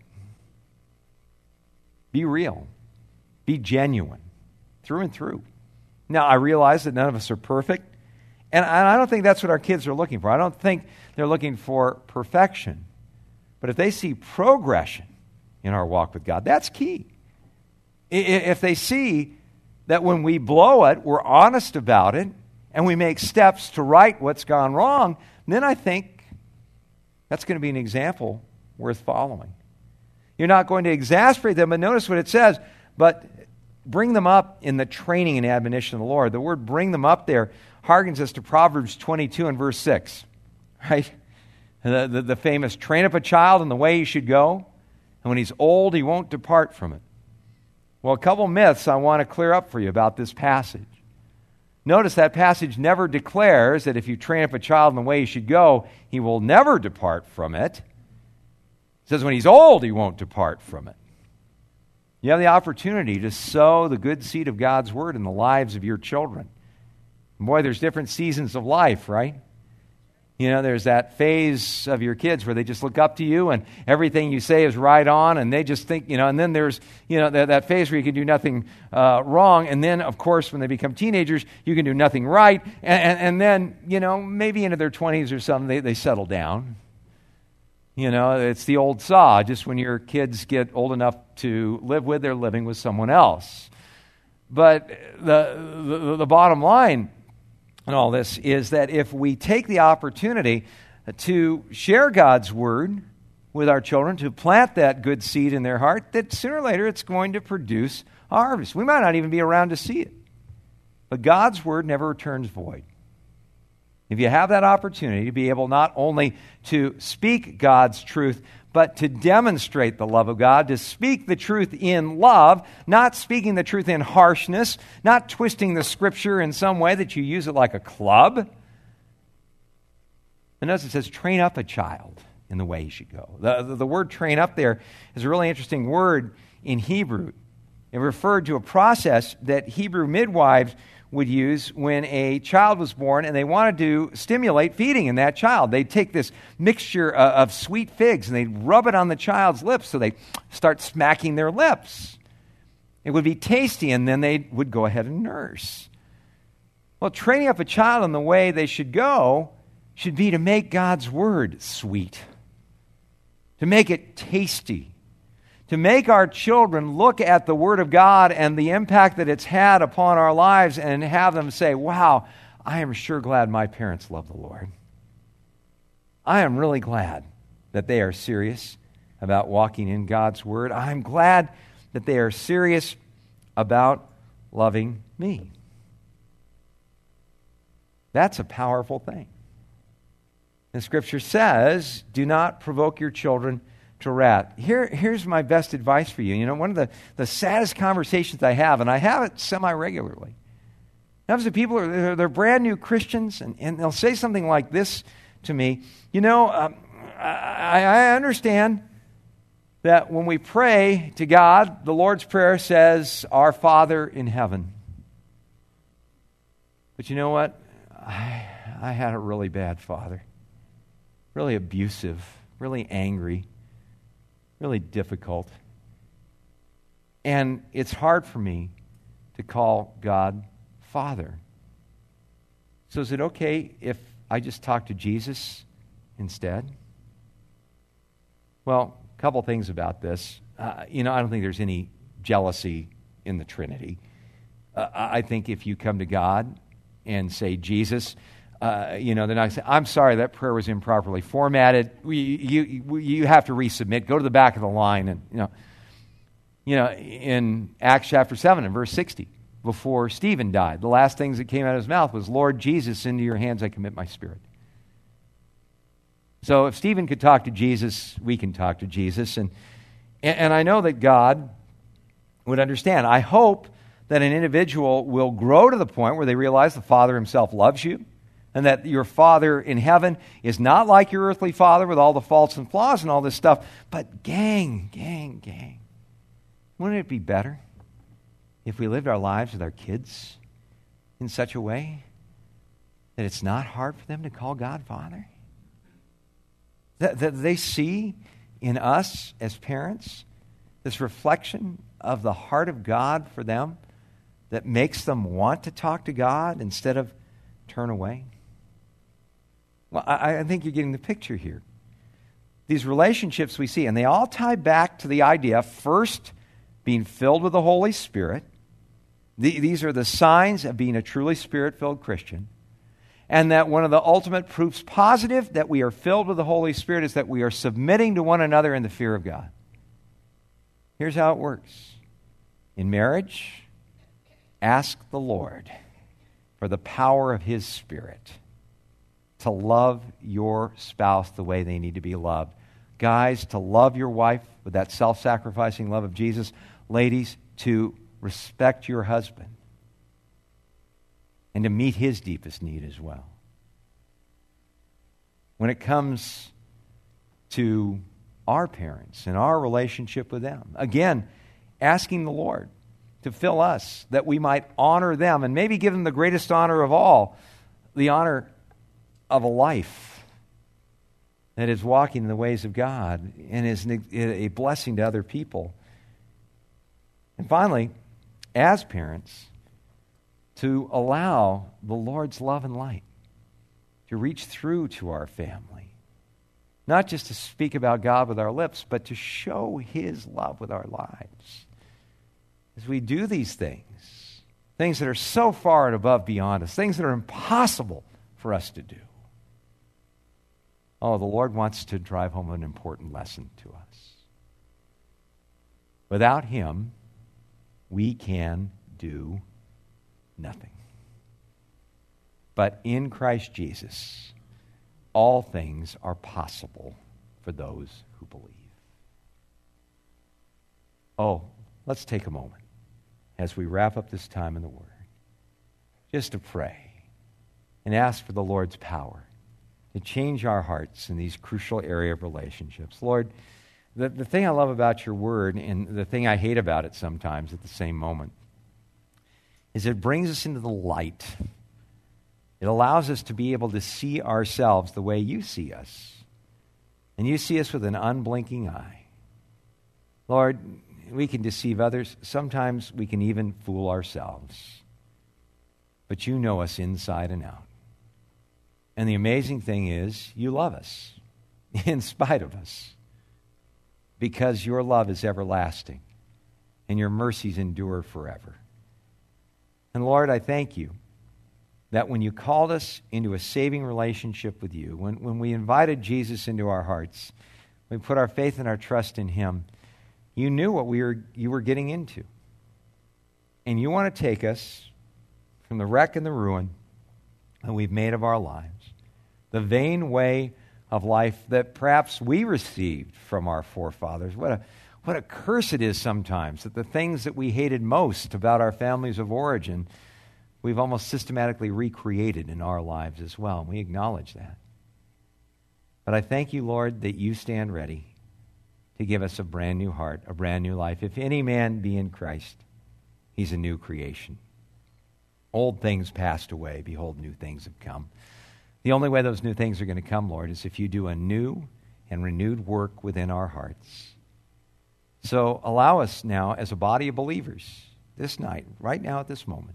Be real. Be genuine. Through and through. Now, I realize that none of us are perfect, and I don't think that's what our kids are looking for. I don't think they're looking for perfection. But if they see progression in our walk with God, that's key. If they see that when we blow it, we're honest about it, and we make steps to right what's gone wrong, then I think that's going to be an example worth following. You're not going to exasperate them, but notice what it says, but bring them up in the training and admonition of the Lord. The word bring them up there harkens us to Proverbs 22 and verse 6, right? The famous, train up a child in the way he should go, and when he's old, he won't depart from it. Well, a couple myths I want to clear up for you about this passage. Notice that passage never declares that if you train up a child in the way he should go, he will never depart from it. It says when he's old, he won't depart from it. You have the opportunity to sow the good seed of God's Word in the lives of your children. And boy, there's different seasons of life, right? There's that phase of your kids where they just look up to you and everything you say is right on, and they just think, and then there's, that phase where you can do nothing wrong, and then, of course, when they become teenagers, you can do nothing right, and then, maybe into their 20s or something, they settle down. It's the old saw. Just when your kids get old enough to live with, they're living with someone else. But the bottom line in all this is that if we take the opportunity to share God's Word with our children, to plant that good seed in their heart, that sooner or later it's going to produce a harvest. We might not even be around to see it. But God's word never returns void. If you have that opportunity to be able not only to speak God's truth, but to demonstrate the love of God, to speak the truth in love, not speaking the truth in harshness, not twisting the Scripture in some way that you use it like a club. And notice it says, train up a child in the way he should go. The word train up there is a really interesting word in Hebrew. It referred to a process that Hebrew midwives would use when a child was born and they wanted to stimulate feeding in that child. They'd take this mixture of sweet figs and they'd rub it on the child's lips so they start smacking their lips. It would be tasty, and then they would go ahead and nurse. Well, training up a child in the way they should go should be to make God's word sweet, to make it tasty, to make our children look at the Word of God and the impact that it's had upon our lives and have them say, wow, I am sure glad my parents love the Lord. I am really glad that they are serious about walking in God's Word. I'm glad that they are serious about loving me. That's a powerful thing. The Scripture says, do not provoke your children to wrath. Here's my best advice for you. You know, one of the saddest conversations I have, and I have it semi-regularly, happens to people, they're brand new Christians, and they'll say something like this to me. You know, I understand that when we pray to God, the Lord's Prayer says, Our Father in heaven. But you know what? I had a really bad father. Really abusive, really angry, really difficult. And it's hard for me to call God Father. So is it okay if I just talk to Jesus instead? Well, a couple things about this. I don't think there's any jealousy in the Trinity. I think if you come to God and say, Jesus, they're not going to say, I'm sorry, that prayer was improperly formatted. You have to resubmit. Go to the back of the line. And in Acts chapter 7 and verse 60, before Stephen died, the last things that came out of his mouth was, Lord Jesus, into your hands I commit my spirit. So if Stephen could talk to Jesus, we can talk to Jesus. And I know that God would understand. I hope that an individual will grow to the point where they realize the Father himself loves you, and that your Father in heaven is not like your earthly father with all the faults and flaws and all this stuff. But gang, wouldn't it be better if we lived our lives with our kids in such a way that it's not hard for them to call God Father? That they see in us as parents this reflection of the heart of God for them that makes them want to talk to God instead of turn away? Well, I think you're getting the picture here. These relationships we see, and they all tie back to the idea, first, being filled with the Holy Spirit. These are the signs of being a truly Spirit-filled Christian. And that one of the ultimate proofs positive that we are filled with the Holy Spirit is that we are submitting to one another in the fear of God. Here's how it works. In marriage, ask the Lord for the power of His Spirit to love your spouse the way they need to be loved. Guys, to love your wife with that self-sacrificing love of Jesus. Ladies, to respect your husband and to meet his deepest need as well. When it comes to our parents and our relationship with them, again, asking the Lord to fill us that we might honor them and maybe give them the greatest honor of all, the honor of a life that is walking in the ways of God and is a blessing to other people. And finally, as parents, to allow the Lord's love and light to reach through to our family. Not just to speak about God with our lips, but to show His love with our lives. As we do these things that are so far and above beyond us, things that are impossible for us to do, Oh, the Lord wants to drive home an important lesson to us. Without him, we can do nothing. But in Christ Jesus, all things are possible for those who believe. Oh, let's take a moment as we wrap up this time in the Word, just to pray and ask for the Lord's power to change our hearts in these crucial area of relationships. Lord, the thing I love about your Word, and the thing I hate about it sometimes at the same moment, is it brings us into the light. It allows us to be able to see ourselves the way you see us. And you see us with an unblinking eye. Lord, we can deceive others. Sometimes we can even fool ourselves. But you know us inside and out. And the amazing thing is, you love us in spite of us, because your love is everlasting and your mercies endure forever. And Lord, I thank you that when you called us into a saving relationship with you, when we invited Jesus into our hearts, we put our faith and our trust in him, you knew what you were getting into. And you want to take us from the wreck and the ruin that we've made of our lives, the vain way of life that perhaps we received from our forefathers. What a curse it is sometimes that the things that we hated most about our families of origin, we've almost systematically recreated in our lives as well. And we acknowledge that. But I thank you, Lord, that you stand ready to give us a brand new heart, a brand new life. If any man be in Christ, he's a new creation. Old things passed away. Behold, new things have come. The only way those new things are going to come, Lord, is if you do a new and renewed work within our hearts. So allow us now, as a body of believers, this night, right now at this moment,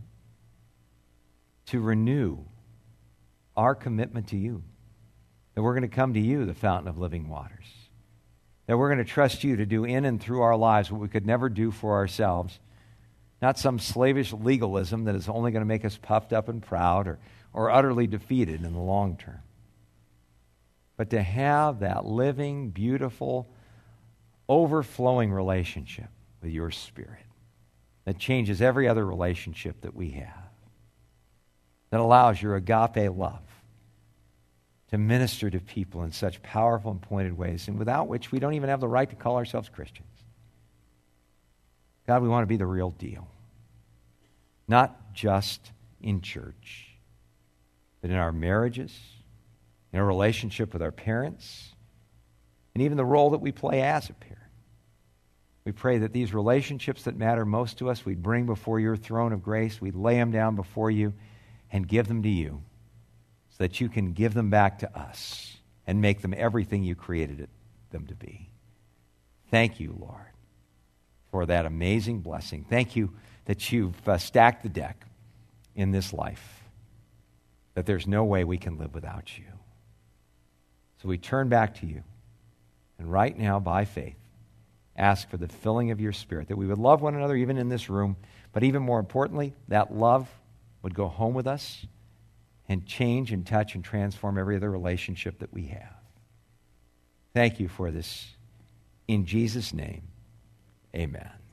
to renew our commitment to you. That we're going to come to you, the fountain of living waters. That we're going to trust you to do in and through our lives what we could never do for ourselves. Not some slavish legalism that is only going to make us puffed up and proud or utterly defeated in the long term. But to have that living, beautiful, overflowing relationship with your Spirit that changes every other relationship that we have. That allows your agape love to minister to people in such powerful and pointed ways, and without which we don't even have the right to call ourselves Christians. God, we want to be the real deal. Not just in church, but in our marriages, in our relationship with our parents, and even the role that we play as a parent. We pray that these relationships that matter most to us, we'd bring before your throne of grace, we'd lay them down before you and give them to you so that you can give them back to us and make them everything you created them to be. Thank you, Lord, for that amazing blessing. Thank you that you've stacked the deck in this life, that there's no way we can live without you. So we turn back to you, and right now, by faith, ask for the filling of your Spirit, that we would love one another even in this room, but even more importantly, that love would go home with us and change and touch and transform every other relationship that we have. Thank you for this. In Jesus' name, amen.